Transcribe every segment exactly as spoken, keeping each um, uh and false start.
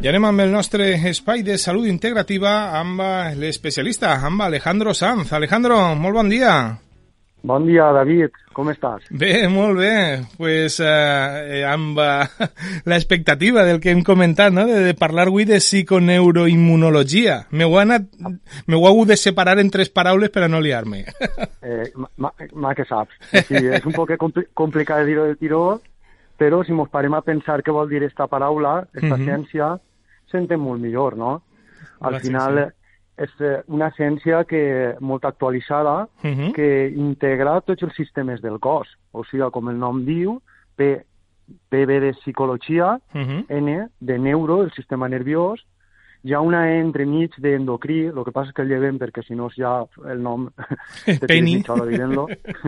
I anem amb el nostre espai de salut integrativa amb l'especialista, amb Alejandro Sanz. Alejandro, molt bon dia. Bon dia, David. Com estàs? Bé, molt bé. Pues eh, amb eh, l'expectativa del que hem comentat, no? de, de parlar avui de psiconeuroimmunologia. M'ho anat, m'ho hagut de separar en tres paraules per a no liar-me. Eh, ma, ma que saps. Sí, és un poc compli complicat de dir-ho de tiró, però si mos parem a pensar què vol dir esta paraula, esta uh-huh. ciència, s'entén molt millor, no? Al Gràcies, final sí. és una ciència que molt actualitzada, uh-huh. que integra tots els sistemes del cos. O sigui, com el nom diu, P, P ve de psicologia, uh-huh. N de neuro, el sistema nerviós, hi ha una E entremig d'endocrí, el que passa és que el llevem perquè si no ja el nom te tires mitja hora dient-lo.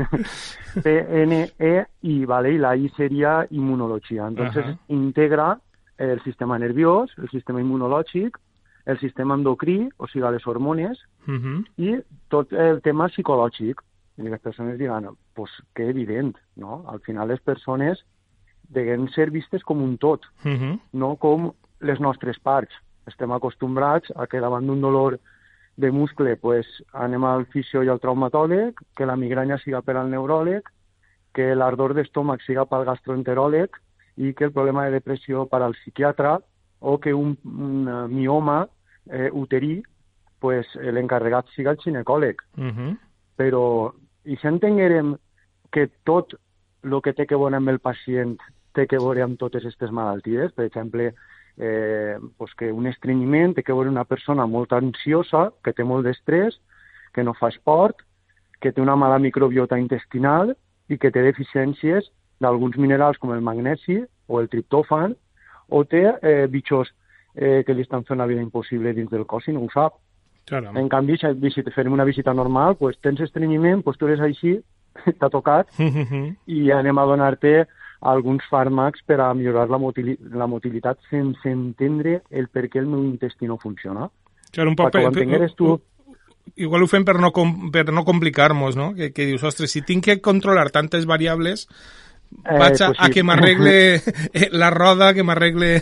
P, N, E, I, vale? I la I seria immunologia. Entonces uh-huh. integra el sistema nerviós, el sistema immunològic, el sistema endocrí, o sigui, les hormones, uh-huh. i tot el tema psicològic. I les persones diran, pues, que evident, no? Al final les persones deuen ser vistes com un tot, uh-huh. no com les nostres parts. Estem acostumbrats a que davant d'un dolor de muscle pues, anem al fisio i al traumatòleg, que la migranya siga per al neuròleg, que l'ardor d'estómac siga pel gastroenteròleg, i que el problema de depressió per al psiquiatre, o que un, un mioma eh, uterí, pues, l'encarregat siga el ginecòleg. Uh-huh. Però, i si entenguérem que tot el que té que veure amb el pacient té que veure amb totes aquestes malalties, per exemple, eh, pues que un estrenyiment té que veure una persona molt ansiosa, que té molt d'estrès, que no fa esport, que té una mala microbiota intestinal i que té deficiències d'alguns minerals com el magnesi o el triptòfan, o té eh, bitxos eh, que li estan fent la vida impossible dins del cos i no ho sap. Caram. En canvi, si visita, farem una visita normal, pues, tens estrenyiment, pues, tu eres així, t'ha tocat, i anem a donar-te alguns fàrmacs per a millorar la, motili la motilitat sense entendre el per què el meu intestí no funciona. Claro, un poc per, per, tu... Igual ho fem per no, com, per no complicar-nos, no? Que, que dius, ostres, si tinc que controlar tantes variables, vaig a, eh, pues sí. a que m'arregle la roda, que m'arregle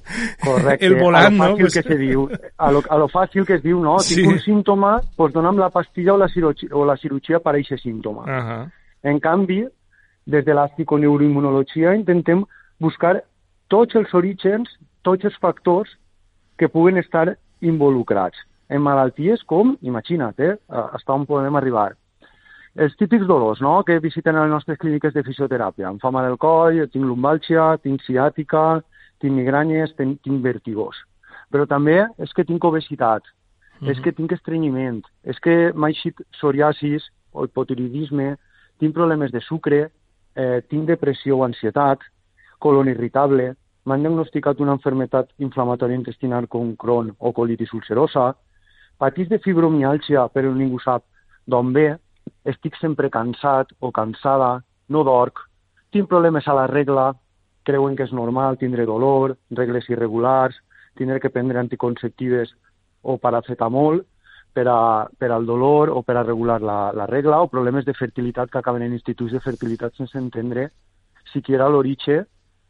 el volant, no? Correcte, a lo fàcil pues... que se diu, a lo, a lo fàcil que es diu, no? Sí. Tinc un símptoma, pues dona'm la pastilla o la cirurgia, o la cirurgia per a aquest símptoma. Uh -huh. En canvi, des de la psiconeuroimmunologia intentem buscar tots els orígens, tots els factors que puguen estar involucrats en malalties com, imagina't, eh, hasta on podem arribar. Els típics dolors, no?, que visiten a les nostres clíniques de fisioteràpia. Em fa mal el coll, tinc lumbàlgia, tinc ciàtica, tinc migranyes, tinc, tinc vèrtigos. Però també és que tinc obesitat, uh-huh. és que tinc estrenyiment, és que m'ha eixit psoriasis o hipotiroidisme, tinc problemes de sucre, eh, tinc depressió o ansietat, colon irritable, m'han diagnosticat una malaltia inflamatòria intestinal com Crohn o colitis ulcerosa, patís de fibromiàlgia, però ningú sap d'on ve, estic sempre cansat o cansada, no dorc, tinc problemes a la regla, creuen que és normal tindre dolor, regles irregulars, tindre que prendre anticonceptives o paracetamol per, a, per al dolor o per a regular la, la regla, o problemes de fertilitat que acaben en instituts de fertilitat sense entendre siquiera l'origen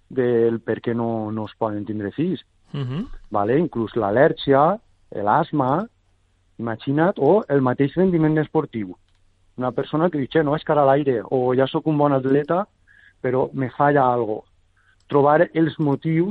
del per què no, no es poden tindre fills. Uh-huh. Vale? Inclús l'al·lèrgia, l'asma, imagina't, o el mateix rendiment esportiu. Una persona que diu, no, és cara a l'aire, o ja sóc un bon atleta, però me falla algo. Trobar els motius,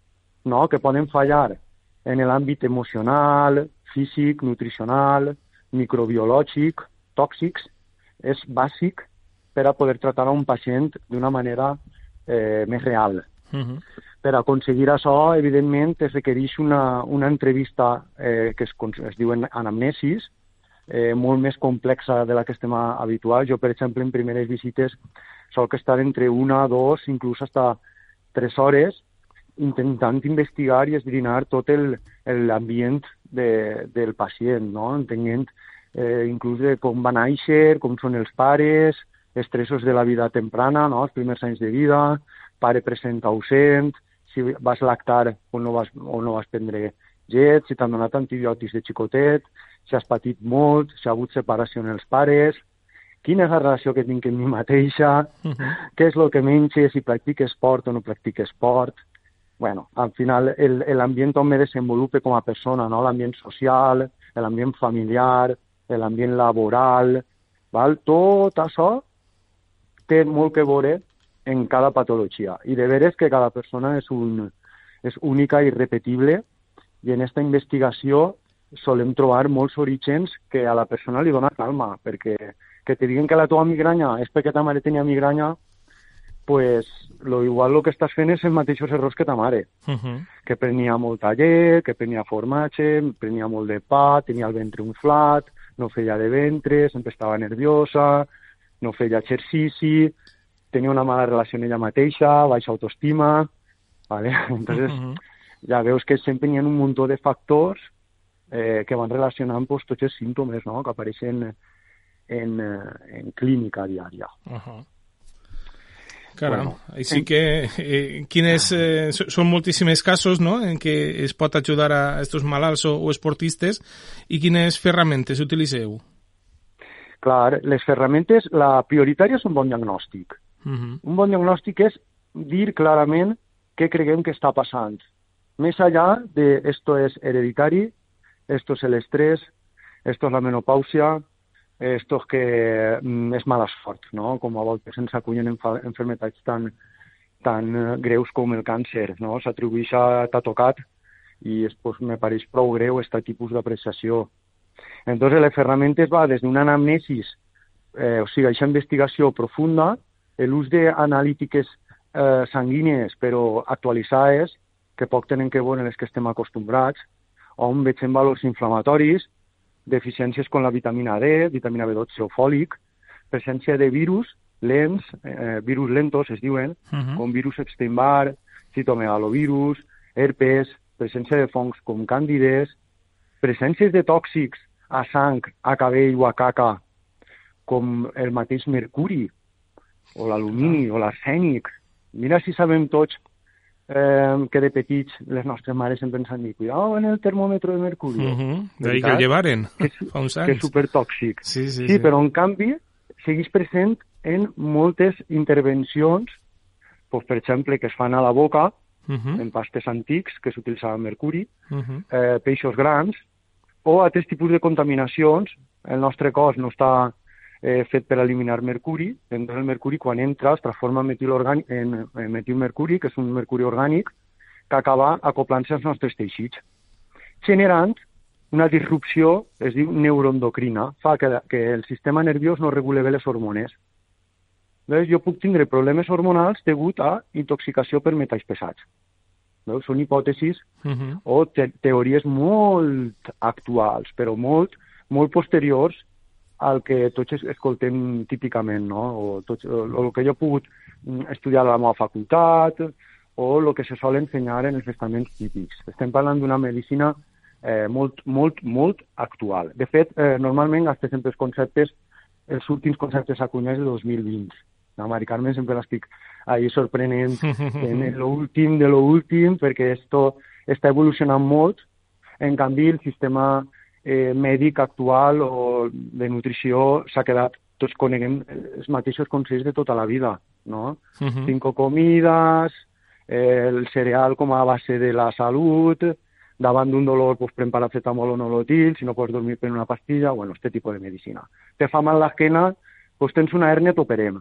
no, que poden fallar en l'àmbit emocional, físic, nutricional, microbiològic, tòxics, és bàsic per a poder tractar a un pacient d'una manera eh, més real. Uh-huh. Per aconseguir això, evidentment, es requereix una, una entrevista eh, que es, es diu anamnesis, eh, molt més complexa de la que estem habituals. Jo, per exemple, en primeres visites soc estar entre una, dos, inclús fins tres hores, intentant investigar i esbrinar tot l'ambient de, del pacient, no? Entenent eh, inclús de com va néixer, com són els pares, estressos de la vida temprana, no? Els primers anys de vida, pare present ausent, si vas lactar o no vas, o no vas prendre llet, si t'han donat antibiòtics de xicotet, si has patit molt, si ha hagut separació en els pares, quina és la relació que tinc amb mi mateixa, uh-huh. què és el que menges, si practiques esport o no practiques esport. bueno, al final l'ambient on me desenvolupe com a persona, no? L'ambient social, l'ambient familiar, l'ambient laboral, val? Tot això té molt que veure en cada patologia. I de veres que cada persona és, un, és única i irrepetible, i en aquesta investigació solem trobar molts orígens que a la persona li dona calma, perquè que te diguen que la teva migranya és perquè ta mare tenia migranya, pues lo igual lo que estàs fent és els mateixos errors que ta mare, uh-huh. que prenia molta llet, que prenia formatge, prenia molt de pa, tenia el ventre inflat, no feia de ventre, sempre estava nerviosa, no feia exercici, tenia una mala relació amb ella mateixa, baixa autoestima, ¿vale? Entonces, uh-huh. ja veus que sempre hi ha un munt de factors eh, que van relacionant pues, tots els símptomes, no?, que apareixen en, en clínica diària. Uh-huh. Caram, bueno, així en... que eh, quines, eh, són moltíssims casos, no?, en què es pot ajudar a estos malalts o, o esportistes, i quines ferramentes utilitzeu? Clar, les ferramentes, la prioritària és un bon diagnòstic. Uh-huh. Un bon diagnòstic és dir clarament què creguem que està passant. Més allà de esto es hereditari, esto es el estrès, esto es la menopàusia, esto es que mm, és mala sort, no? Com a voltes ens acullen enfermetats tan, tan greus com el càncer, no? S'atribueix a t'ha tocat i pues, me pareix prou greu aquest tipus d'apreciació. Entonces, les ferramentes va des d'una anamnesis, eh, o sigui, aquesta investigació profunda, l'ús d'analítiques eh, sanguínies però actualitzades, que poc tenen que veure en les que estem acostumbrats, on veiem valors inflamatoris, deficiències com la vitamina D, vitamina B dotze o fòlic, presència de virus lents, eh, virus lentos es diuen, uh-huh. com virus Epstein-Barr, citomegalovirus, herpes, presència de fongs com càndides, presències de tòxics a sang, a cabell o a caca, com el mateix mercuri, o l'alumini, o l'arsènic. Mira si sabem tots eh, que de petits les nostres mares sempre ens han dit cuidado en el termòmetre de mercuri. Uh-huh. D'ahí que el llevaren que és, fa uns anys. Que és supertòxic. Sí, sí, sí, sí. Però en canvi segueix present en moltes intervencions, pues, per exemple, que es fan a la boca, uh-huh. en pastes antics que s'utilitzava mercuri, uh-huh. eh, peixos grans, o altres tipus de contaminacions. El nostre cos no està eh, fet per eliminar mercuri, doncs el mercuri quan entra es transforma en, metil orgànic, en, en metilmercuri, que és un mercuri orgànic, que acaba acoplant-se als nostres teixits, generant una disrupció, es diu neuroendocrina, fa que, que el sistema nerviós no regule bé les hormones. Llavors, jo puc tindre problemes hormonals degut a intoxicació per metalls pesats. Veus? Són hipòtesis uh-huh. o te teories molt actuals, però molt, molt posteriors al que tots escoltem típicament, no? O, tots, o, o el que jo he pogut estudiar a la meva facultat, o el que se sol ensenyar en els estaments típics. Estem parlant d'una medicina eh, molt, molt, molt actual. De fet, eh, normalment gastes sempre els conceptes, els últims conceptes acunyats de dos mil vint. A Mari Carmen sempre l'estic ahí sorprenent en l'últim de l'últim, perquè esto està evolucionant molt. En canvi, el sistema eh, mèdic actual o de nutrició s'ha quedat, tots coneguem els mateixos consells de tota la vida, no? Uh-huh. Cinco comides, eh, el cereal com a base de la salut, davant d'un dolor pues, pren paracetamol o nolotil, si no pots dormir pren una pastilla, bueno, este tipo de medicina. Te fa mal l'esquena, pues tens una hèrnia, t'operem.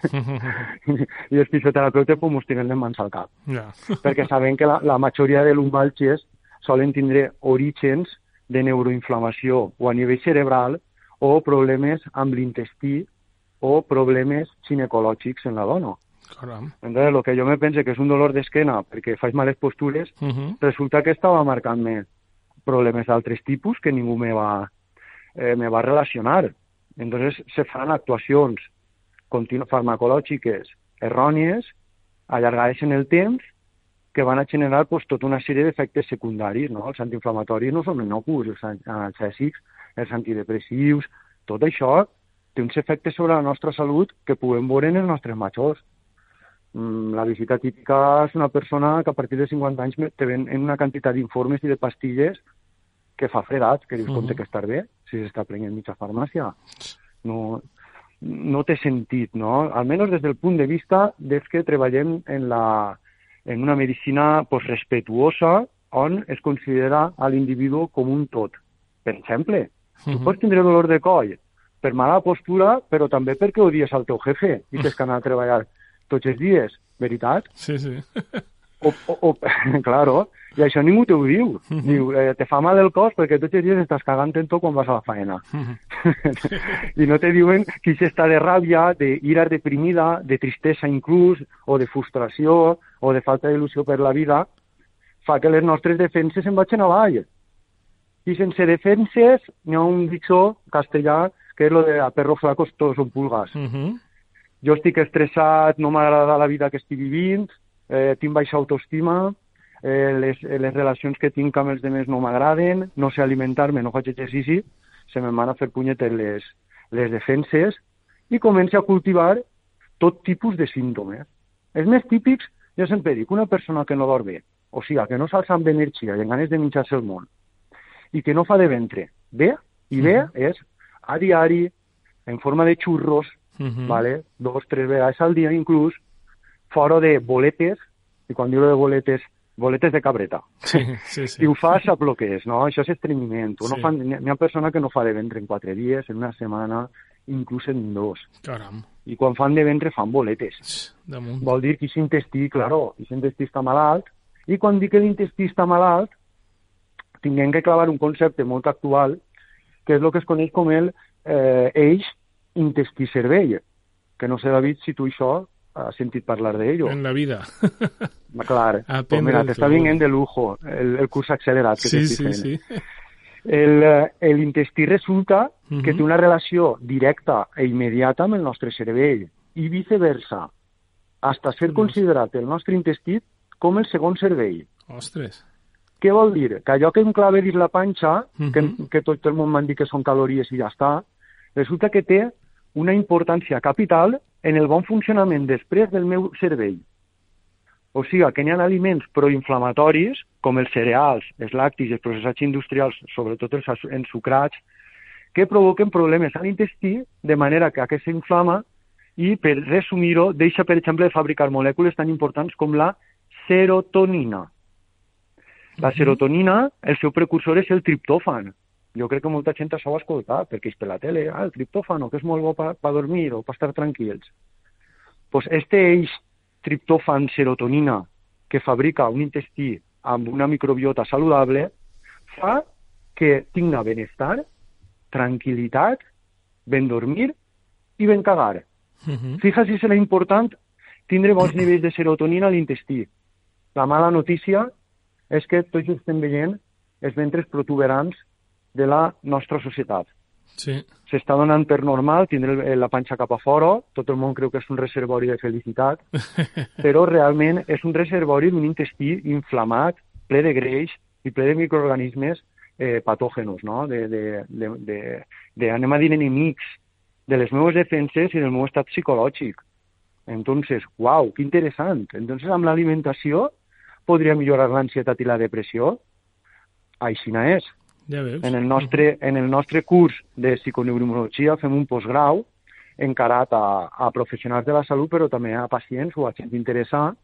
I els fisioterapeutes pues, mos tiren les mans al cap. Yeah. Perquè sabem que la, la majoria de lumbàlgies solen tindre orígens de neuroinflamació o a nivell cerebral o problemes amb l'intestí o problemes ginecològics en la dona. Caram. Entonces, el que jo me pense que és un dolor d'esquena perquè faig males postures, uh-huh. resulta que estava marcant-me problemes d'altres tipus que ningú me va, eh, me va relacionar. Entonces, se fan actuacions farmacològiques errònies, allargades en el temps, que van a generar pues, tota una sèrie d'efectes secundaris, no? Els antiinflamatoris no són innocus, els analgèsics, els antidepressius, tot això té uns efectes sobre la nostra salut que podem veure en els nostres majors. La visita típica és una persona que a partir de cinquanta anys te ven en una quantitat d'informes i de pastilles que fa fredat, que dius, uh-huh. com té que estar bé, si s'està prenent mitja farmàcia. No, no té sentit, no? Almenys des del punt de vista des que treballem en la, en una medicina pues, respetuosa on es considera a l'individu com un tot. Per exemple, uh-huh. tu pots tindre dolor de coll per mala postura, però també perquè odies el teu jefe i tens que anar a treballar tots els dies, veritat? Sí, sí. O, o, o, claro, i això ningú t'ho diu. Uh-huh. Diu, eh, te fa mal el cos perquè tots els dies estàs cagant en tot quan vas a la faena. Uh-huh. I no te diuen que això està de ràbia, d'ira deprimida, de tristesa inclús, o de frustració, o de falta d'il·lusió per la vida, fa que les nostres defenses se'n vagin avall. I sense defenses n'hi ha un dicció castellà que és lo de a perro flacos todos son pulgas. Uh-huh. Jo estic estressat, no m'agrada la vida que estic vivint, eh, tinc baixa autoestima, eh, les, les relacions que tinc amb els demés no m'agraden, no sé alimentar-me, no faig exercici, se me'n van a fer punyetes les, les defenses i comença a cultivar tot tipus de símptomes. Els més típics, jo sempre dic, una persona que no dorm bé, o sigui, que no s'alça amb energia i amb ganes de menjar-se el món, i que no fa de ventre, bé, i bé uh-huh. és a diari, en forma de xurros, uh-huh. vale? dos, tres vegades al dia inclús, fora de boletes, i quan diu de boletes, boletes de cabreta. Sí, sí, sí. I ho fa, sap el que és, no? Això és estrenyiment. Sí. No fan, n'hi ha persona que no fa de ventre en quatre dies, en una setmana, inclús en dos. Caram. I quan fan de ventre fan boletes. Damunt. Vol dir que aquest intestí, claro, aquest intestí està malalt, i quan dic que l'intestí està malalt, tinguem que clavar un concepte molt actual, que és el que es coneix com el eh, eix intestí-cervell, que no sé, David, si tu això has sentit parlar d'ell. En la vida. Clar, pues mira, t'està vinguent de lujo el, el curs accelerat que sí, t'estic sí, fent. Sí. L'intestí resulta uh-huh. que té una relació directa i immediata amb el nostre cervell i viceversa, hasta ser considerat el nostre intestí com el segon cervell. Ostres. Què vol dir? Que allò que em clava dins la panxa, uh-huh. que, que tot el món m'han dit que són calories i ja està, resulta que té una importància capital en el bon funcionament després del meu cervell. O sigui, que n'hi ha aliments proinflamatoris, com els cereals, els lactis, els processats industrials, sobretot els ensucrats, que provoquen problemes a l'intestí, de manera que aquest s'inflama i, per resumir-ho, deixa, per exemple, de fabricar molècules tan importants com la serotonina. La serotonina, el seu precursor és el triptòfan. Jo crec que molta gent això ho ha escoltat, perquè és per la tele, ah, el triptòfano, que és molt bo per pa dormir o per estar tranquils. Pues este eix triptòfan-serotonina que fabrica un intestí amb una microbiota saludable fa que tinga benestar, tranquil·litat, ben dormir i ben cagar. Uh-huh. Fija si serà important tindre bons nivells de serotonina a l'intestí. La mala notícia és que tots estem veient els ventres protuberants de la nostra societat. Sí. S'està donant per normal tindre la panxa cap a fora, tot el món creu que és un reservori de felicitat, però realment és un reservori d'un intestí inflamat, ple de greix i ple de microorganismes eh, patògenos, no? de, de, de, de, de, anem a dir, enemics de les meves defenses i del meu estat psicològic. Entonces, uau, que interessant. Entonces, amb l'alimentació podria millorar l'ansietat i la depressió? Així no és. Ja veus. En el nostre, en el nostre curs de psiconeuroimmunologia fem un postgrau encarat a, a professionals de la salut, però també a pacients o a gent interessada.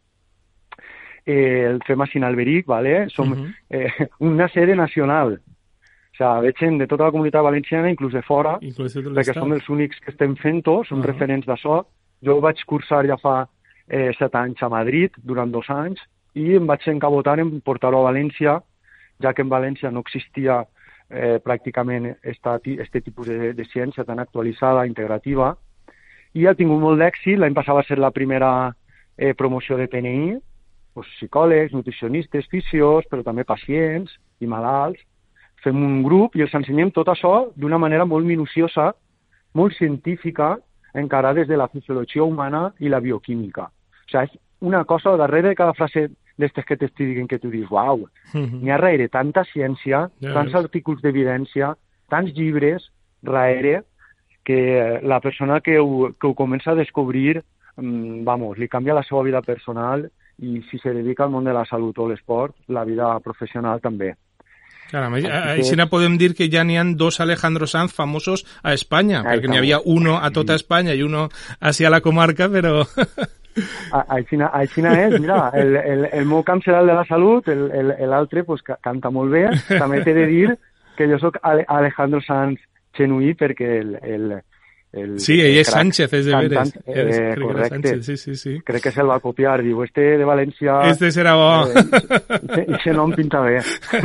Eh, el fem a Sinalberic, ¿vale? Som uh-huh. eh, una sede nacional. O sea, veig gent de tota la comunitat valenciana, inclús de fora, inclús de perquè som els únics que estem fent-ho, som uh-huh. referents d'això. Jo vaig cursar ja fa eh, set anys a Madrid, durant dos anys, i em vaig encabotar en portar-ho a València, ja que en València no existia eh, pràcticament aquest tipus de, de ciència tan actualitzada, integrativa, i ha tingut molt d'èxit. L'any passat va ser la primera eh, promoció de P N I, pues, psicòlegs, nutricionistes, fisios, però també pacients i malalts. Fem un grup i els ensenyem tot això d'una manera molt minuciosa, molt científica, encara des de la fisiologia humana i la bioquímica. O sigui, és una cosa darrere de cada frase d'estes que t'estic dient que tu dius, uau, uh-huh. n'hi ha darrere tanta ciència, yeah, tants yes. articles d'evidència, tants llibres darrere, que la persona que ho, que ho comença a descobrir, um, vamos, li canvia la seva vida personal i si se dedica al món de la salut o l'esport, la vida professional també. Caram, així que... podem dir que ja n'hi ha dos Alejandro Sanz famosos a Espanya, perquè n'hi havia uno a tota Espanya i uno hacia la comarca, però... Així és, mira, el, el, el meu camp serà el de la salut, l'altre pues, canta molt bé. També t'he de dir que jo sóc Alejandro Sanz genuí perquè el... el, el sí, ell és Sánchez, és de veres. Eh, crec correcte. Sánchez, sí, sí, sí. Crec que se'l va copiar. Diu, este de València... Este serà bo. Eh, I se no em pinta bé.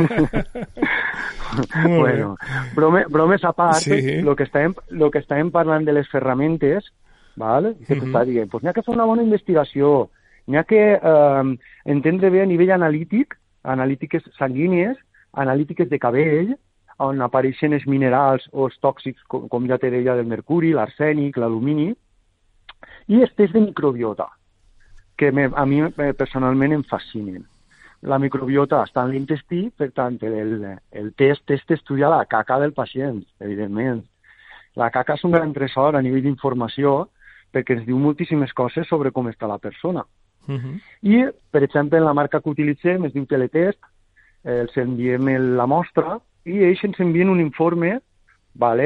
Bueno, brome, bromes a part, sí. lo, que estàvem, lo que estàvem parlant de les ferramentes, val? Que uh-huh. t'està dient, pues n'hi ha que fer una bona investigació, n'hi ha que eh, entendre bé a nivell analític, analítiques sanguínies, analítiques de cabell, on apareixen els minerals o els tòxics, com, com ja te deia, del mercuri, l'arsènic, l'alumini, i els tests de microbiota, que me, a mi personalment em fascinen. La microbiota està en l'intestí, per tant, el, el test, test estudia la caca del pacient, evidentment. La caca és un gran tresor a nivell d'informació, perquè ens diu moltíssimes coses sobre com està la persona. Uh-huh. I, per exemple, en la marca que utilitzem, es diu Teletest, eh, els enviem la mostra, i ells ens envien un informe, vale,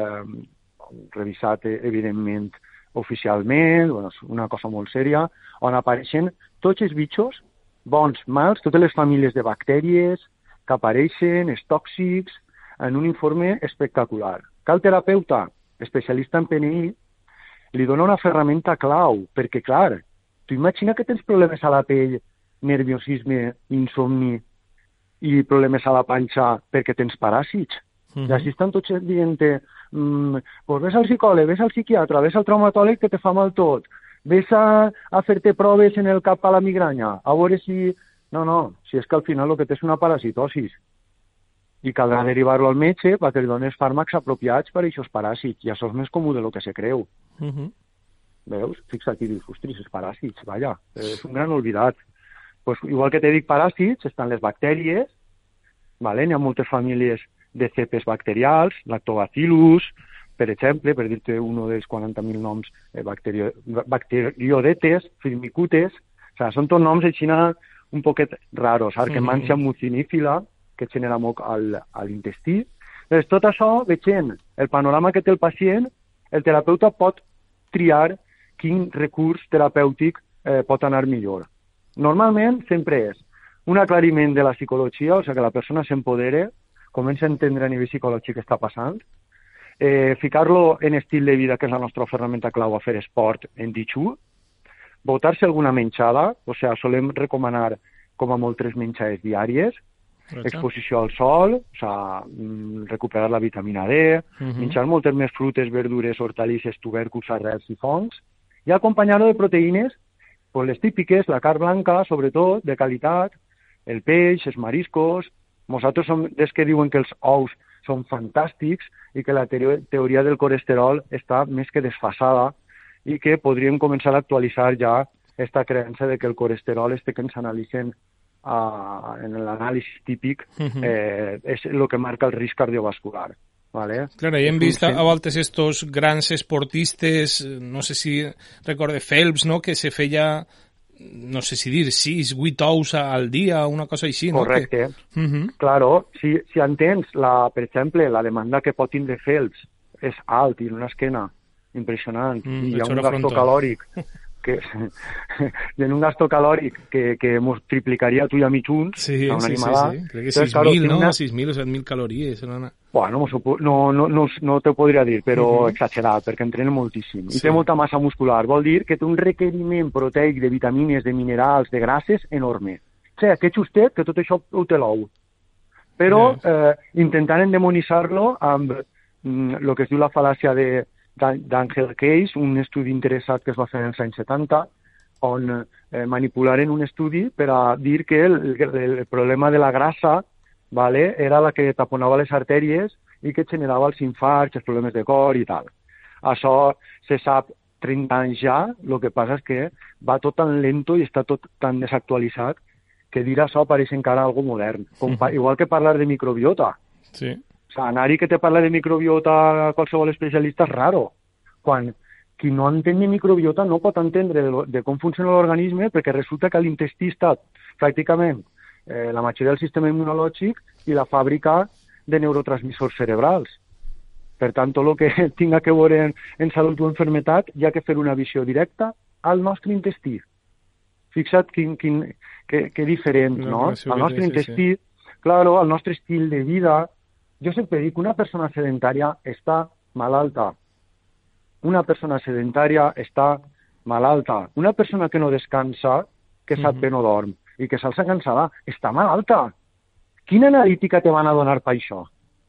eh, revisat, evidentment, oficialment, bueno, una cosa molt sèria, on apareixen tots els bitxos, bons, mals, totes les famílies de bactèries que apareixen, els tòxics, en un informe espectacular. Que el terapeuta, especialista en P N I, li dona una ferramenta clau, perquè, clar, tu imagina que tens problemes a la pell, nerviosisme, insomni, i problemes a la panxa perquè tens paràsits. Uh-huh. I així estan tots dient mm, pues ves al psicòleg, ves al psiquiatre, ves al traumatòleg que te fa mal tot, ves a, a fer-te proves en el cap a la migranya, a veure si... No, no, si és que al final el que té és una parasitosis. I caldrà derivar-lo al metge perquè li dones fàrmacs apropiats per a aquests paràsits. I això és més comú de lo que se creu. Uh-huh. Veus? Fixa't i dius, ostris, els paràsits, vaja, és un gran oblidat. Pues, igual que te dic paràsits, estan les bactèries, vale? N'hi ha moltes famílies de cepes bacterials, lactobacillus, per exemple, per dir-te un dels quaranta mil noms, eh, bacterio, bacteriodetes, firmicutes, o sigui, són tots noms així un poquet raros, arquemansia mm-hmm. mucinífila, que genera moc al, a l'intestí. Doncs tot això, veient el panorama que té el pacient, el terapeuta pot triar quin recurs terapèutic eh, pot anar millor. Normalment sempre és un aclariment de la psicologia, o sigui que la persona s'empodere, comença a entendre a nivell psicològic què està passant, eh, ficar-lo en estil de vida, que és la nostra ferramenta clau a fer esport en ditxú, botar-se alguna menjada, o sigui, solem recomanar com a molt tres menjades diàries, Exacte. Exposició al sol, o sigui, recuperar la vitamina D, uh-huh. menjar moltes més frutes, verdures, hortalisses, tubèrculs, arrels i fongs, i acompanyar-ho de proteïnes, pues les típiques, la carn blanca, sobretot, de qualitat, el peix, els mariscos. Nosaltres som des que diuen que els ous són fantàstics i que la teoria, teoria del colesterol està més que desfasada i que podríem començar a actualitzar ja aquesta creença de que el colesterol este que ens analitzen uh, en l'anàlisi típic uh-huh. eh, és el que marca el risc cardiovascular. Vale. Claro, y hem vist a voltes estos grans esportistes, no sé si recorde Phelps, no?, que se feia, no sé si dir, sis, vuit ous al dia, una cosa així, no? Correcte. Que... Uh-huh. Claro, si, si entens, la, per exemple, la demanda que pot tindre Phelps és alt i una esquena impressionant, mm, i hi ha un gasto calòric que, en un gasto calòric que, que mos triplicaria tu i a mi junts, sí, a una sí, animada. Sí, sí. Crec que sis mil, claro, no? Una... sis mil o set mil calories. No, bueno, no, no, no, no te podria dir, però uh-huh. exagerat, perquè entrena moltíssim. Sí. I té molta massa muscular. Vol dir que té un requeriment proteic de vitamines, de minerals, de grasses enorme. O sigui, que justet que tot això ho té l'ou. Però yeah. eh, intentant endemonitzar-lo amb el mm, que es diu la fal·làcia de d'Angel Case, un estudi interessat que es va fer en els anys setanta, on eh, manipularen un estudi per a dir que el, el, el problema de la grassa, vale, era la que taponava les artèries i que generava els infarts, els problemes de cor i tal. Això se sap trenta anys ja, el que passa és que va tot tan lento i està tot tan desactualitzat que dir això pareix encara algo modern. Com, uh-huh. Igual que parlar de microbiota. Sí. O sigui, anar-hi que te parla de microbiota a qualsevol especialista és raro. Quan qui no entén de microbiota no pot entendre de, de com funciona l'organisme, perquè resulta que l'intestí està pràcticament eh, la majoria del sistema immunològic i la fàbrica de neurotransmissors cerebrals. Per tant, tot el que tinga que veure en, en salut o enfermetat hi ha que fer una visió directa al nostre intestí. Fixa't quin, quin, que, que diferent, no? El nostre intestí, sí, sí. Claro, el nostre estil de vida. Jo sempre dic que una persona sedentària està malalta. Una persona sedentària està malalta. Una persona que no descansa, que sap que no dorm i que s'alça cansada, està malalta. Quina analítica te van a donar per això?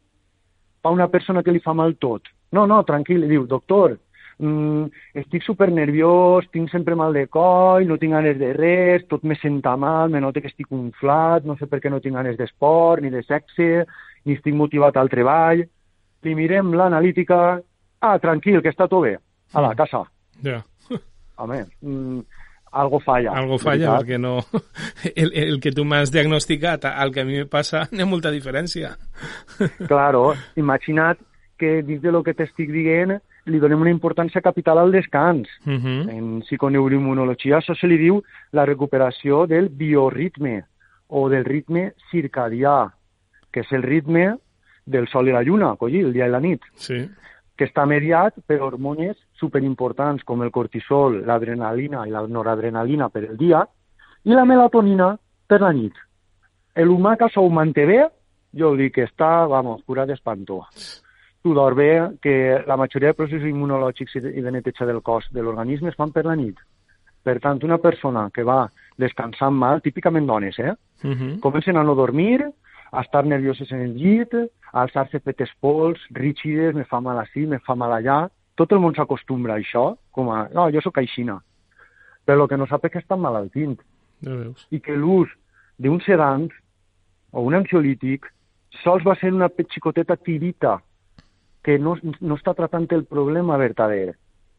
Per una persona que li fa mal tot? No, no, tranquil, li diu, doctor, mm, estic supernerviós, tinc sempre mal de coll, no tinc ganes de res, tot me senta mal, me noto que estic inflat, no sé per què no tinc ganes d'esport, ni de sexe, ni estic motivat al treball. Li mirem l'analítica, ah, tranquil, que està tot bé, a la casa. Ja. Home, mm, algo falla. Algo falla, veritat? Perquè no... El, el que tu m'has diagnosticat, al que a mi me passa, n'hi ha molta diferència. Claro, imagina't que dins de lo que t'estic dient li donem una importància capital al descans. Uh -huh. En psiconeuroimmunologia això se li diu la recuperació del bioritme o del ritme circadià, que és el ritme del sol i la lluna, collir, el dia i la nit, sí, que està mediat per hormones superimportants com el cortisol, l'adrenalina i la noradrenalina per el dia i la melatonina per la nit. L'humà que això ho manté bé, jo dic que està, vamos, curat d'espanto. Tu dors bé, que la majoria de processos immunològics i de neteja del cos de l'organisme es fan per la nit. Per tant, una persona que va descansant mal, típicament dones, eh? Uh-huh. Comencen a no dormir, a estar nervioses en el llit, a alçar-se fetes pols, rígides, me fa mal així, me fa mal allà. Tot el món s'acostumbra a això, com a, no, jo sóc aixina. Però el que no sap és que estan malaltint. Ja veus. I que l'ús d'un sedant o un ansiolític sols va ser una xicoteta tirita que no, no està tratant el problema verdader.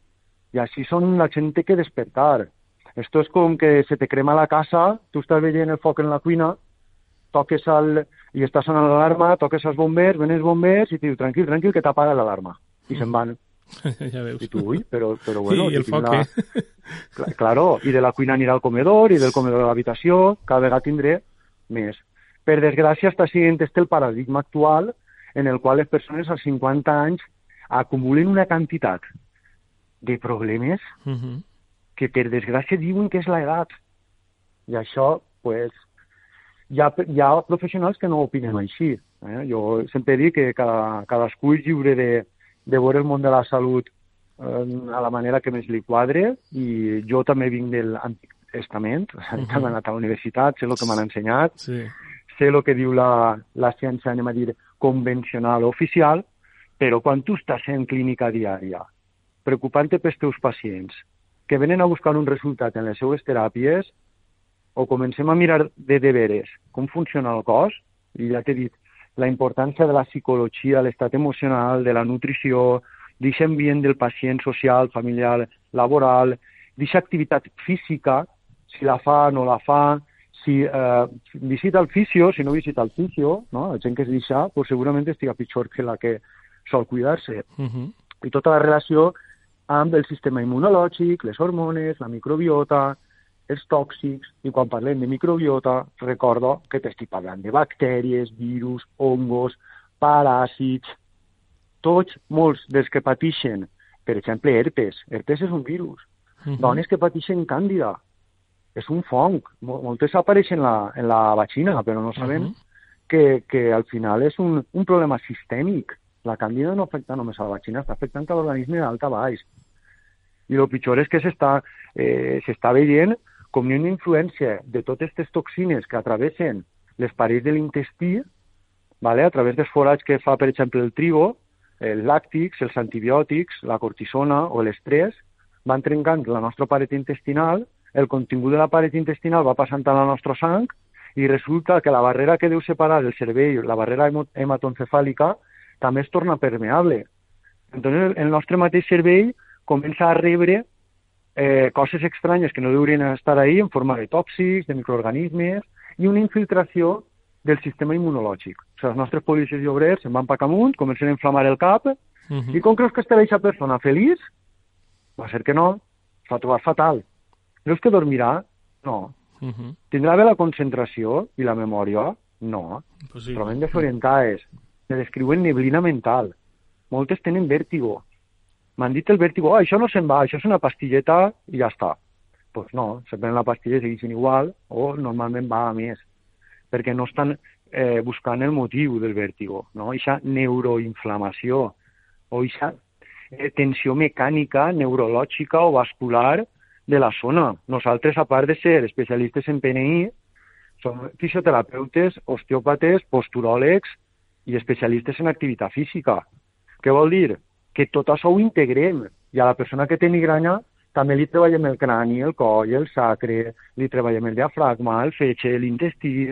I així són la gent que despertar. Esto és com que se te crema la casa, tu estàs veient el foc en la cuina, toques al... i està sonant l'alarma, toques als bombers, ven els bombers i te diu, tranquil, tranquil, que t'apaga l'alarma. I se'n van. Ja veus. I tu, ui, però, però bueno... I el foc, la... eh? Claro, i de la cuina anirà al comedor, i del comedor a l'habitació, cada vegada tindré més. Per desgràcia, està sent este el paradigma actual en el qual les persones als cinquanta anys acumulen una quantitat de problemes uh-huh. que per desgràcia diuen que és l'edat. I això, pues, hi ha, hi ha professionals que no opinen així. Eh? Jo sempre dic que cada, cadascú és lliure de, de veure el món de la salut eh, a la manera que més li quadre, i jo també vinc de l'Antic Testament, uh-huh. he anat a la universitat, sé el que m'han ensenyat, sí. sé el que diu la, la ciència, anem a dir, convencional o oficial, però quan tu estàs en clínica diària, preocupant-te pels teus pacients, que venen a buscar un resultat en les seues teràpies, o comencem a mirar de deberes com funciona el cos, i ja t'he dit, la importància de la psicologia, l'estat emocional, de la nutrició, d'aquest ambient del pacient social, familiar, laboral, d'aquesta activitat física, si la fa, no la fa, si eh, visita el fisio, si no visita el fisio, no? La gent que es deixa, pues segurament estiga pitjor que la que sol cuidar-se. Uh-huh. I tota la relació amb el sistema immunològic, les hormones, la microbiota, els tòxics, i quan parlem de microbiota, recordo que t'estic parlant de bactèries, virus, hongos, paràsits, tots, molts dels que pateixen, per exemple, herpes. Herpes és un virus. Uh-huh. Dones que pateixen càndida, és un fong. Moltes apareixen en la, en la vagina, però no saben uh-huh. que, que al final és un, un problema sistèmic. La càndida no afecta només a la vagina, està afectant a l'organisme d'alt a baix. I el pitjor és que s'està eh, s'està veient com hi ha una influència de totes aquestes toxines que atravessen les parets de l'intestí, vale? A través dels forats que fa, per exemple, el trigo, els làctics, els antibiòtics, la cortisona o l'estrès, van trencant la nostra paret intestinal, el contingut de la paret intestinal va passant a la nostra sang i resulta que la barrera que deu separar el cervell, la barrera hematoencefàlica, també es torna permeable. Entonces, el nostre mateix cervell comença a rebre eh, coses estranyes que no deurien estar ahí en forma de tòxics, de microorganismes, i una infiltració del sistema immunològic. O sigui, els nostres policies i obrers se'n van pa amunt, comencen a inflamar el cap, uh-huh. i com creus que estarà aquesta persona? Feliç? Va ser que no, s'ha trobat fatal. Creus que dormirà? No. Uh-huh. Tindrà bé la concentració i la memòria? No. Pues sí. Troben desorientades. Se descriuen neblina mental. Moltes tenen vèrtigo. M'han dit el vèrtigo, oh, això no se'n va, això és una pastilleta i ja està. pues no, se prenen la pastilla i segueixen igual, o normalment va a més, perquè no estan eh, buscant el motiu del vèrtigo, no? Eixa neuroinflamació, o eixa eh, tensió mecànica, neurològica o vascular de la zona. Nosaltres, a part de ser especialistes en P N I, som fisioterapeutes, osteòpates, posturòlegs i especialistes en activitat física. Què vol dir? Que tot això ho integrem. I a la persona que té migranya també li treballem el crani, el coll, el sacre, li treballem el diafragma, el fetge, l'intestí.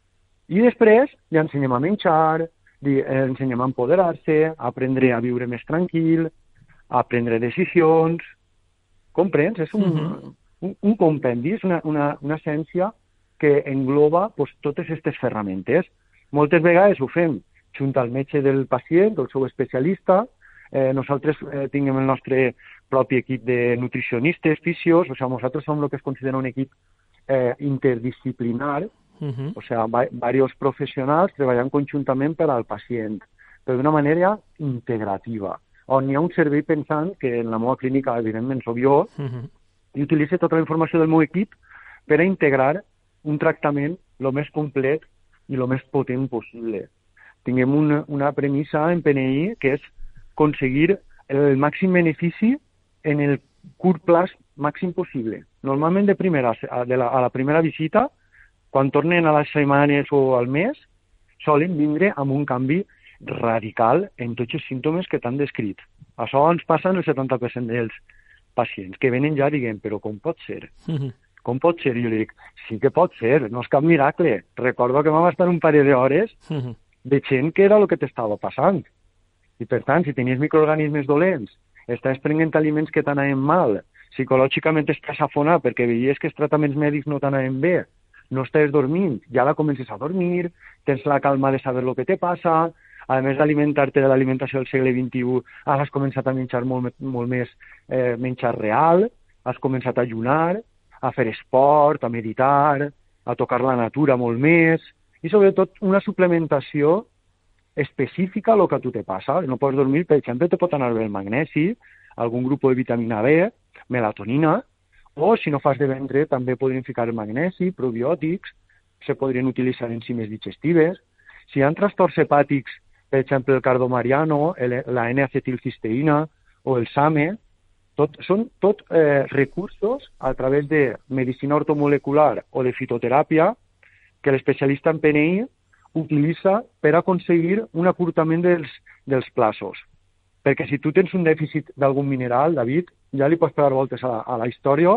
I després li ensenyem a menjar, li ensenyem a empoderar-se, a aprendre a viure més tranquil, a prendre decisions. Comprens? És un, uh-huh. un, un compendi, és una, una, una essència que engloba pues, totes aquestes ferramentes. Moltes vegades ho fem junt al metge del pacient, el seu especialista. Eh, nosaltres eh, tinguem el nostre propi equip de nutricionistes, fisios, o sigui, nosaltres som el que es considera un equip eh, interdisciplinar, uh-huh. o sigui, va, diversos professionals treballant conjuntament per al pacient, però d'una manera integrativa, on hi ha un servei pensant que en la meva clínica, evidentment, soc jo, uh-huh. i utilitzo tota la informació del meu equip per a integrar un tractament el més complet i el més potent possible. Tinguem una, una premissa en P N I que és aconseguir el màxim benefici en el curt plaç màxim possible. Normalment de primera, de la, a la primera visita, quan tornen a les setmanes o al mes, solen vindre amb un canvi radical en tots els símptomes que t'han descrit. Això ens passa en el setanta per cent dels pacients, que venen ja dient, però com pot ser? Uh-huh. Com pot ser? I jo li dic, sí que pot ser, no és cap miracle. Recordo que vam estar un parell d'hores uh-huh. veient què era el que t'estava passant. I per tant, si tenies microorganismes dolents, estàs prenent aliments que t'anaven mal, psicològicament estàs afonat perquè veies que els tractaments mèdics no t'anaven bé, no estàs dormint, ja la comences a dormir, tens la calma de saber el que te passa, a més d'alimentar-te de l'alimentació del segle vint-i-u, has començat a menjar molt, molt més eh, menjar real, has començat a ayunar, a fer esport, a meditar, a tocar la natura molt més, i sobretot una suplementació específica a lo que a tu te passa. No pots dormir, per exemple, te pot anar bé el magnesi, algun grup de vitamina B, melatonina, o si no fas de ventre també podrien ficar el magnesi, probiòtics, se podrien utilitzar enzimes digestives. Si hi ha trastorns hepàtics, per exemple el cardomariano, el, la N-acetilcisteïna o el SAMe, Tot, són tot eh, recursos a través de medicina ortomolecular o de fitoteràpia que l'especialista en P N I utilitza per aconseguir un acurtament dels, dels plaços. Perquè si tu tens un dèficit d'algun mineral, David, ja li pots pegar voltes a la, a la història,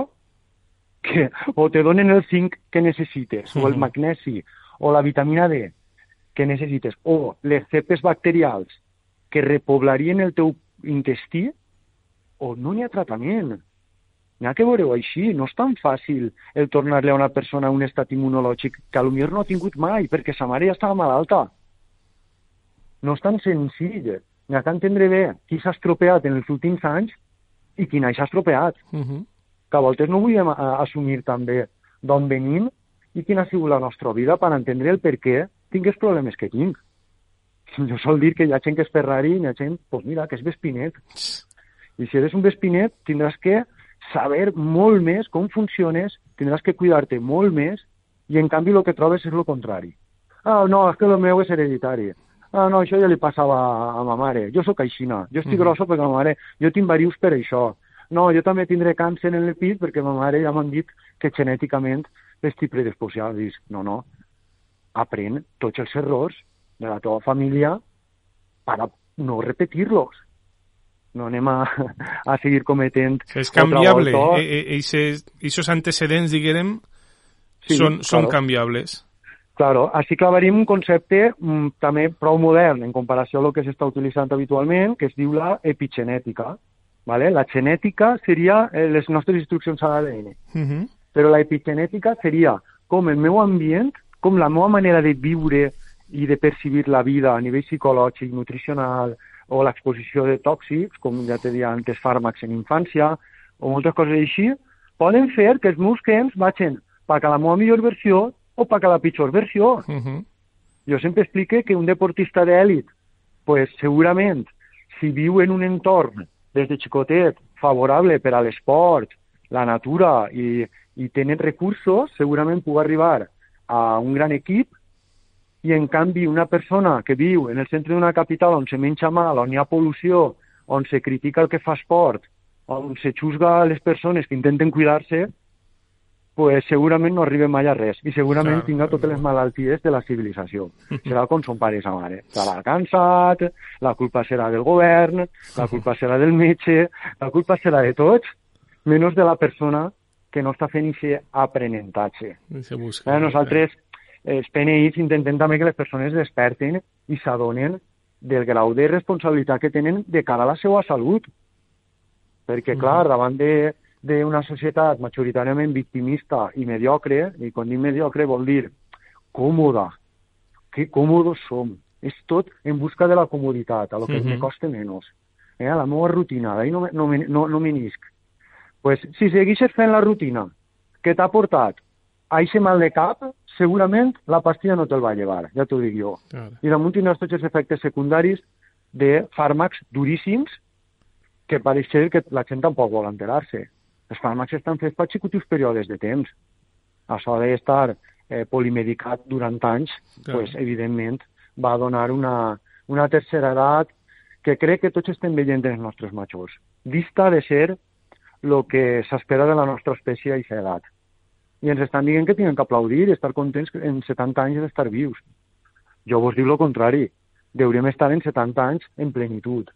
que o te donen el zinc que necessites, uh-huh. o el magnesi, o la vitamina D que necessites, o les cepes bacterials que repoblarien el teu intestí, o no n'hi ha tractament. N'hi ha que veure-ho així. No és tan fàcil el tornar-li a una persona un estat immunològic que potser no ha tingut mai, perquè sa mare ja estava malalta. No és tan senzill. N'hi ha que entendre bé qui s'ha estropeat en els últims anys i qui n'ha estropeat. Uh-huh. Que a voltes no volíem assumir també d'on venim i quina ha sigut la nostra vida per entendre el per què tinc els problemes que tinc. Jo sol dir que hi ha gent que és Ferrari i hi ha gent, doncs mira, que és Vespinet. I si eres un Vespinet, tindràs que saber molt més com funciones, tindràs que cuidar-te molt més, i en canvi el que trobes és el contrari. Ah, no, és que el meu és hereditari. Ah, no, això ja li passava a ma mare. Jo sóc aixina, jo estic mm. grosso perquè ma mare... Jo tinc varius per això. No, jo també tindré càncer en el pit perquè ma mare ja m'han dit que genèticament estic predisposat. Dius, no, no, aprèn tots els errors de la teva família per no repetir-los. No anem a, a seguir cometent... És canviable. Aquests antecedents, diguem, sí, són, claro. són canviables. Claro, així clavaríem un concepte mm, també prou modern en comparació a el que s'està utilitzant habitualment, que es diu la epigenètica. ¿Vale? La genètica seria les nostres instruccions a l'A D N. Uh-huh. Però la epigenètica seria com el meu ambient, com la meva manera de viure i de percibir la vida a nivell psicològic, nutricional, o l'exposició de tòxics, com ja te deia antes, fàrmacs en infància, o moltes coses així, poden fer que els meus gens vagin per a la meva millor versió o per a la pitjor versió. Uh-huh. Jo sempre explique que un deportista d'èlit, pues, segurament, si viu en un entorn des de xicotet favorable per a l'esport, la natura i, i tenen recursos, segurament puc arribar a un gran equip, i en canvi una persona que viu en el centre d'una capital on se menja mal, on hi ha pol·lució, on se critica el que fa esport, on se xusga les persones que intenten cuidar-se, pues segurament no arriba mai a res i segurament tinga totes les malalties de la civilització. Serà com son pare i sa mare. Estarà cansat, la culpa serà del govern, la culpa serà del metge, la culpa serà de tots, menys de la persona que no està fent aquest aprenentatge. Busca, eh, nosaltres, els P N Is, intentem també que les persones desperten i s'adonen del grau de responsabilitat que tenen de cara a la seva salut. Perquè, clar, davant de d'una societat majoritàriament victimista i mediocre, i quan dic mediocre vol dir còmoda, que còmodos som. És tot en busca de la comoditat, a lo que uh-huh. me costa menys. Eh, a la meva rutina, d'ahir no, no, no, no menisc. Pues, si segueixes fent la rutina que t'ha portat a aquest mal de cap, segurament la pastilla no te'l va llevar, ja t'ho dic jo. Uh-huh. I damunt tindràs tots els efectes secundaris de fàrmacs duríssims que pareix que la gent tampoc vol enterar-se. Els fàrmacs estan fets per xicottius períodes de temps. Això d'estar eh, polimedicat durant anys, clar. Pues, evidentment, va donar una, una tercera edat que crec que tots estem veient en els nostres majors. Dista de ser el que s'espera de la nostra espècie a aquesta edat. I ens estan dient que tenen que aplaudir i estar contents en setanta anys d'estar vius. Jo vos dic el contrari. Deurem estar en setanta anys en plenitud.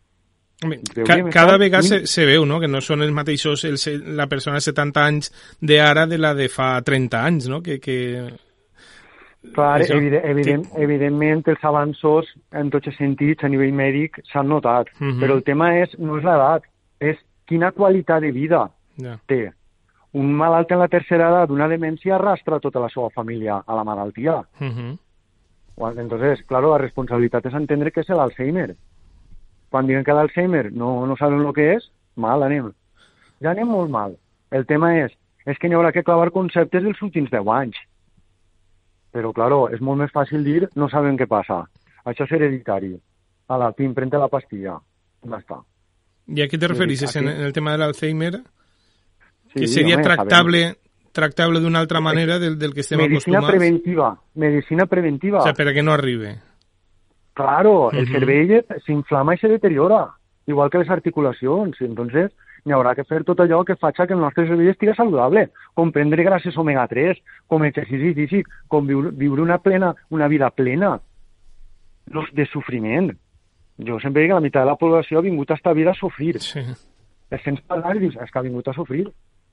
Ca cada vegada se, se veu, no?, que no són els mateixos el, la persona de setanta anys d'ara de la de fa trenta anys, no? Que, que... Clar, Això, evident, evident, que... evidentment els avanços en tots els sentits a nivell mèdic s'han notat, uh -huh. però el tema és, no és l'edat, és quina qualitat de vida yeah. té. Un malalt en la tercera edat d'una demència arrastra tota la seva família a la malaltia. Uh -huh. Entonces, claro, la responsabilitat és entendre que és l'Alzheimer. Quan diuen que l'Alzheimer no, no saben el que és, mal anem. Ja anem molt mal. El tema és, és que n'hi haurà que clavar conceptes dels últims deu anys. Però, claro, és molt més fàcil dir no saben què passa. Això és hereditari. Ala, pim, prente la pastilla. Ja està. I a què te referisses en el tema de l'Alzheimer? Sí, que seria home, tractable tractable d'una altra manera del, del que estem medicina acostumats? Medicina preventiva. Medicina preventiva. O sea, per a que no arribi. Claro, el uh-huh. cervell s'inflama i se deteriora, igual que les articulacions. Entonces, n'hi haurà que fer tot allò que faci que el nostre cervell estigui saludable, com prendre grasses omega tres, com exercici físic, com viure, viure una, plena, una vida plena de sofriment. Jo sempre dic que la meitat de la població ha vingut a esta vida a sofrir. Sí. Els sents parlar i dius, és que ha vingut a sofrir.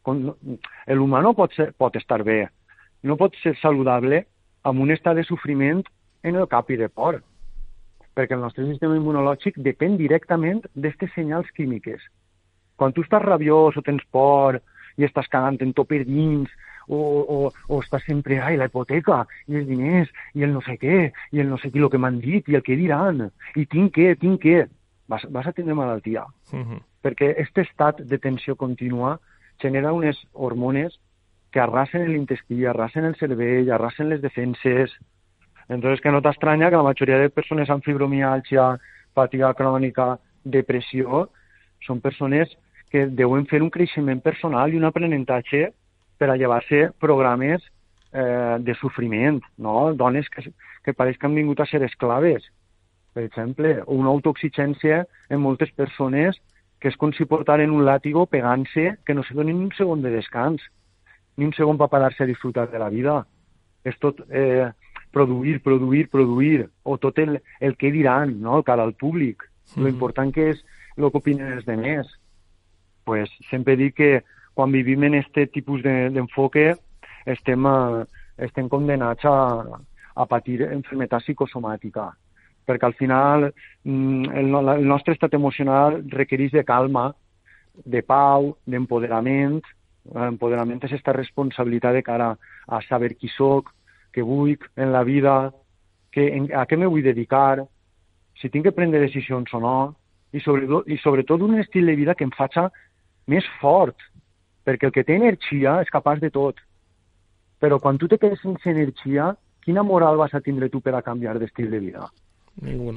L'humà no pot, ser, pot estar bé, no pot ser saludable amb un estat de sofriment en el cap i de por, perquè el nostre sistema immunològic depèn directament d'aquestes senyals químiques. Quan tu estàs rabiós o tens por i estàs cagant en tot per dins, o, o, o estàs sempre, ai, la hipoteca, i els diners, i el no sé què, i el no sé què, el que m'han dit, i el que diran, i tinc què, tinc què, vas, vas a tindre malaltia. Uh-huh. Perquè aquest estat de tensió contínua genera unes hormones que arrasen l'intestí, arrasen el cervell, arrasen les defenses. Entonces, que no t'estranya que la majoria de persones amb fibromiàlgia, fatiga crònica, depressió, són persones que deuen fer un creixement personal i un aprenentatge per a llevar-se programes eh, de sofriment, no? Dones que, que pareix que han vingut a ser esclaves, per exemple, o una autoexigència en moltes persones que és com si portaren un làtigo pegant-se, que no se donin ni un segon de descans, ni un segon per parar-se a disfrutar de la vida. És tot... Eh, produir, produir, produir, o tot el, el que diran, no?, el cara al públic. Mm-hmm. Lo important que és el que opinen els demés. Pues sempre dic que quan vivim en aquest tipus d'enfoque de, estem, uh, estem condenats a, a patir enfermetat psicosomàtica, perquè al final mm, el, el nostre estat emocional requereix de calma, de pau, d'empoderament. L'empoderament és aquesta responsabilitat de cara a saber qui soc, què vull en la vida, que, en, a què me vull dedicar, si tinc que prendre decisions o no, i sobretot, i sobretot un estil de vida que em faci més fort, perquè el que té energia és capaç de tot. Però quan tu te quedes sense energia, quina moral vas a tindre tu per a canviar d'estil de vida? Ninguna.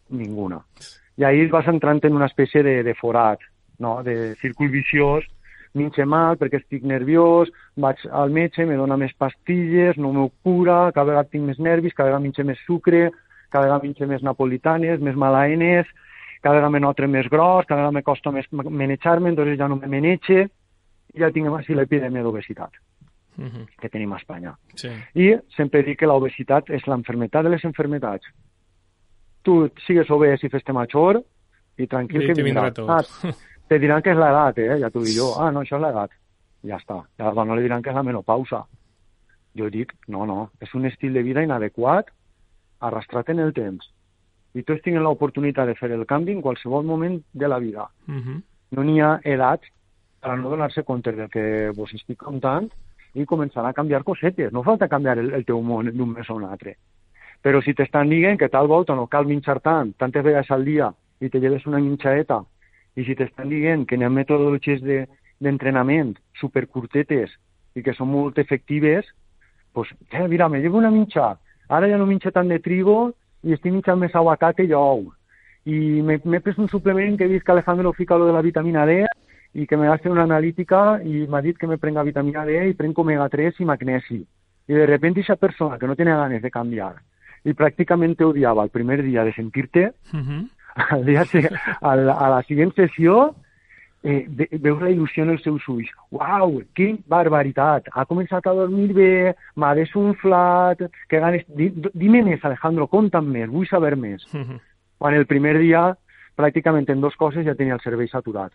Ninguna. I ahir vas entrant en una espècie de, de forat, no? De círcul viciós, minxe mal perquè estic nerviós, vaig al metge, me dona més pastilles, no m'ho cura, cada vegada tinc més nervis, cada vegada minxe més sucre, cada vegada minxe més napolitanes, més malaenes, cada vegada me notre més gros, cada vegada me costa més manejar-me, entonces ja no me maneje, i ja tinc així l'epidèmia d'obesitat uh-huh. que tenim a Espanya. Sí. I sempre dic que l'obesitat és l'enfermetat de les enfermetats. Tu sigues obès i fes-te major, i tranquil que vindrà tot. Ah, te diran que és l'edat, eh? Ja t'ho dic jo. Ah, no, això és l'edat. Ja està. I a la dona li diran que és la menopausa. Jo dic, no, no, és un estil de vida inadequat, arrastrat en el temps. I tots tenen l'oportunitat de fer el canvi en qualsevol moment de la vida. Uh-huh. No n'hi ha edat per a no donar-se compte del que vos estic contant i començar a canviar cosetes. No falta canviar el, el teu món d'un mes a un altre. Però si t'estan dient que tal volta no cal minxar tant, tantes vegades al dia, i te lleves una minxaeta, i si t'estan dient que n'hi ha metodologies de, d'entrenament supercurtetes i que són molt efectives, doncs, eh, mira, me llevo una minxa, ara ja no minxa tant de trigo i estic minxant més aguacate i ou. I m'he pres un suplement que he vist que Alejandro fica lo de la vitamina D i que m'ha fet una analítica i m'ha dit que me prenga vitamina D i prenc omega tres i magnesi. I de repente aquesta persona que no tenia ganes de canviar i pràcticament te odiava el primer dia de sentir-te, uh-huh. al dia, a, la, a la següent sessió eh, ve, veus la il·lusió en els seus ulls. Uau, que barbaritat! Ha començat a dormir bé, m'ha desunflat, que ganes... Dime més, Alejandro, conta'm més, vull saber més. Uh-huh. Quan el primer dia, pràcticament en dos coses ja tenia el cervell saturat.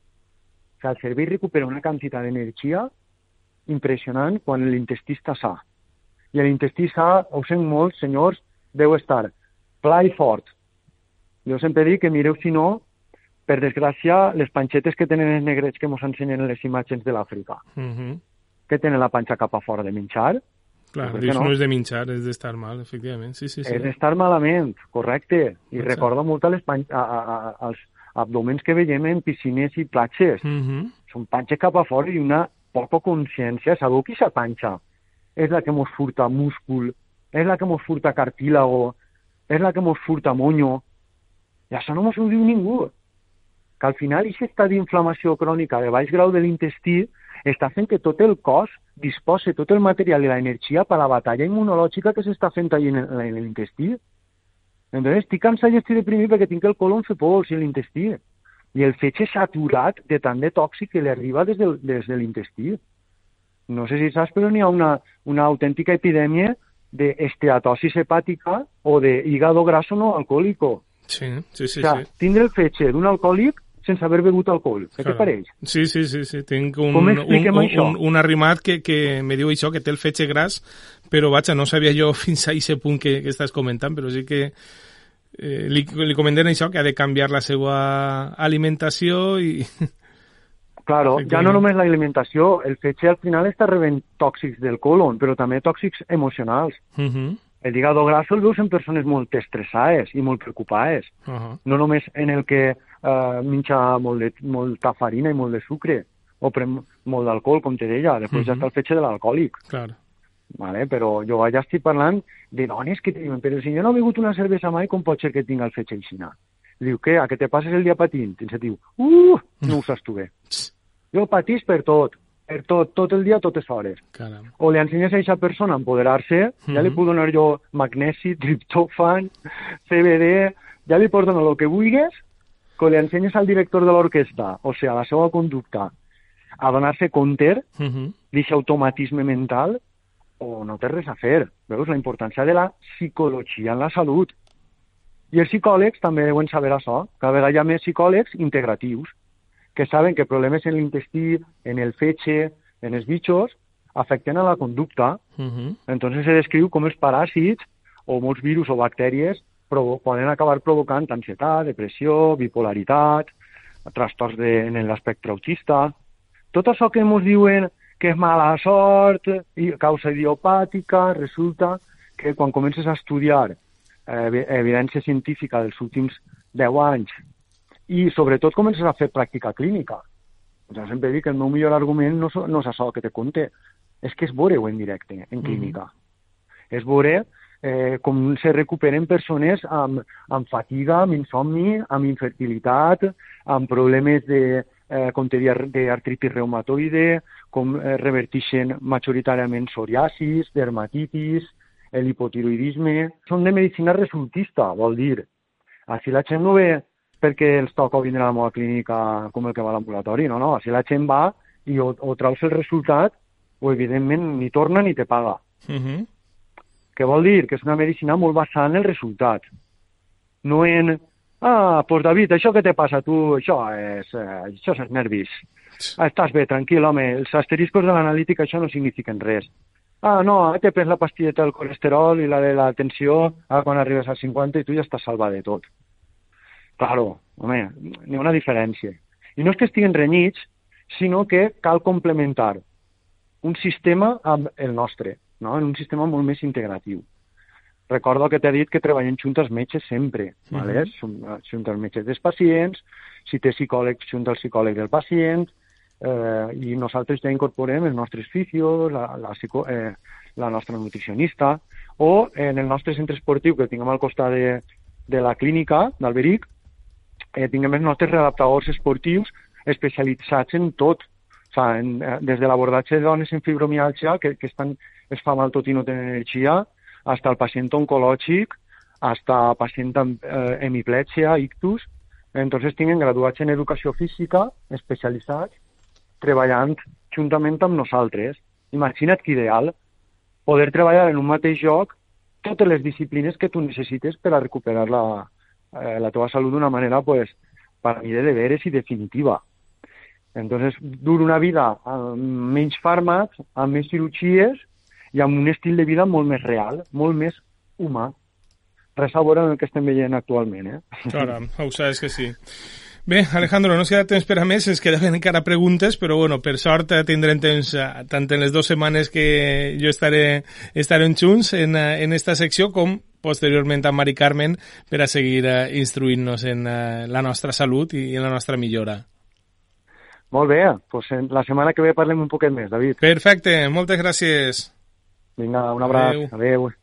O sigui, el cervell recupera una quantitat d'energia impressionant quan l'intestí està sa. I l'intestí sa, ho sent molt, senyors, deu estar pla i fort. Jo sempre dic que mireu, si no, per desgràcia, les panxetes que tenen els negrets que ens ensenyen les imatges de l'Àfrica. Uh-huh. Que tenen la panxa cap a fora de menjar. Clar, dius, no? no és de menjar, és d'estar mal, efectivament. Sí, sí, sí. És d'estar malament, correcte. I Exacte. Recorda molt a les pan... a, a, a, als abdomens que veiem en piscines i platges. Uh-huh. Són panxes cap a fora i una poca consciència. Sabeu que aquesta panxa és la que ens furta múscul, és la que ens furta cartílago, és la que ens furta monyo. I això no ens ho diu ningú. Que al final aquest estat d'inflamació crònica de baix grau de l'intestí està fent que tot el cos disposi tot el material i l'energia per a la batalla immunològica que s'està fent allà en l'intestí. Entonces, estic cansat i estic deprimit perquè tinc el colon fer pols i l'intestí. I el fetge saturat de tant de tòxic que li arriba des de, des de l'intestí. No sé si saps, però n'hi ha una, una autèntica epidèmia d'esteatosis hepàtica o d'hígado graso no alcohòlico. Sí, sí, sí. O sigui, sí. tindre el fetge d'un alcohòlic sense haver begut alcohol. Què claro. T'apareix? Sí, sí, sí, sí. Tinc un, un, un, un arrimat que, que me diu això, que té el fetge gras, però vaja, no sabia jo fins a aquest punt que, que estàs comentant, però sí que eh, li, li comenten això, que ha de canviar la seva alimentació i... Claro, ja no només l'alimentació, el fetge al final està rebent tòxics del colon, però també tòxics emocionals. Uh-huh. El hígado graso el veus en persones molt estressades i molt preocupades. Uh-huh. No només en el que uh, minxa molt de, molta farina i molt de sucre, o pren molt d'alcohol, com te deia, després uh-huh. ja està el fetge de l'alcohòlic. Claro. Vale? Però jo ja estic parlant de dones que te diuen, però si jo no he begut una cervesa mai, com pot ser que tinga el fetge aixina? Diu, què? A que te passes el dia patint? I se diu, uh, no ho saps tu bé. Jo patís per tot, per tot, tot el dia, totes hores. Caram. O li ensenyes a aquesta persona a empoderar-se, mm-hmm. ja li puc donar jo magnesi, triptofan, C B D, ja li pots donar el que vulguis, que li ensenyes al director de l'orquestra, o sigui, a la seva conducta, a donar-se compte mm-hmm. d'aquest automatisme mental, o no té res a fer. Veus la importància de la psicologia en la salut. I els psicòlegs també deuen saber això. Cada vegada hi ha més psicòlegs integratius, que saben que problemes en l'intestí, en el fetge, en els bitxos, afecten a la conducta. Uh-huh. Entonces se descriu com els paràsits o molts virus o bactèries provo- poden acabar provocant ansietat, depressió, bipolaritat, trastorns de, en l'espectre autista. Tot això que ens diuen que és mala sort, i causa idiopàtica, resulta que quan comences a estudiar eh, evidència científica dels últims deu anys i sobretot comences a fer pràctica clínica. Jo sempre dic que el meu millor argument no, no és això que te conté, és que és veure-ho en directe, en clínica. Mm-hmm. És veure eh, com se recuperen persones amb, amb fatiga, amb insomni, amb infertilitat, amb problemes de, eh, com té d'artritis reumatoide, com eh, reverteixen majoritàriament psoriasis, dermatitis, l'hipotiroidisme. Són de medicina resultista, vol dir. Així la gent no ve perquè els toca vindre a la meva clínica com el que va a l'ambulatori, no, no. Així la gent va i o, o traus el resultat o, evidentment, ni torna ni te paga. Uh-huh. Què vol dir? Que és una medicina molt basada en el resultat. No en, ah, pues David, això que te passa a tu, això és, eh, això és els nervis. Ah, estàs bé, tranquil, home, els asteriscos de l'analítica això no signifiquen res. Ah, no, ara te prens la pastilleta del colesterol i la de la tensió, ara quan arribes als cinquanta i tu ja estàs salvat de tot. Claro, home, n'hi ha una diferència. I no és que estiguin renyits, sinó que cal complementar un sistema amb el nostre, no? En un sistema molt més integratiu. Recordo que t'he dit que treballem junts els metges sempre, uh-huh. ¿vale? Junts els metges dels pacients, si té psicòleg, junts el psicòleg del pacient, eh, i nosaltres ja incorporem els nostres fisios, la, la, psico, eh, la nostra nutricionista, o en el nostre centre esportiu que tinguem al costat de, de la clínica d'Alberic, eh, tinguem els nostres readaptadors esportius especialitzats en tot, o sigui, en, eh, des de l'abordatge de dones en fibromiàlgia, que, que estan, es fa mal tot i no tenen energia, fins al pacient oncològic, fins al pacient amb eh, hemiplèxia, ictus. Entonces, tinguem graduats en educació física, especialitzats, treballant juntament amb nosaltres. Imagina't que ideal poder treballar en un mateix lloc totes les disciplines que tu necessites per a recuperar la, eh, la teva salut d'una manera, pues, per a mi de deberes i definitiva. Entonces, dur una vida amb menys fàrmacs, amb més cirurgies i amb un estil de vida molt més real, molt més humà. Res a veure amb el que estem veient actualment, eh? Clar, ho saps que sí. Bé, Alejandro, no es queda temps per a més, ens quedaven encara preguntes, però bueno, per sort tindrem temps tant en les dues setmanes que jo estaré, estarem junts en, en esta secció com posteriorment amb Mari Carmen per a seguir instruint-nos en la nostra salut i en la nostra millora. Molt bé, pues la setmana que ve parlem un poquet més, David. Perfecte, moltes gràcies. Vinga, un abraç. Adéu. Adéu.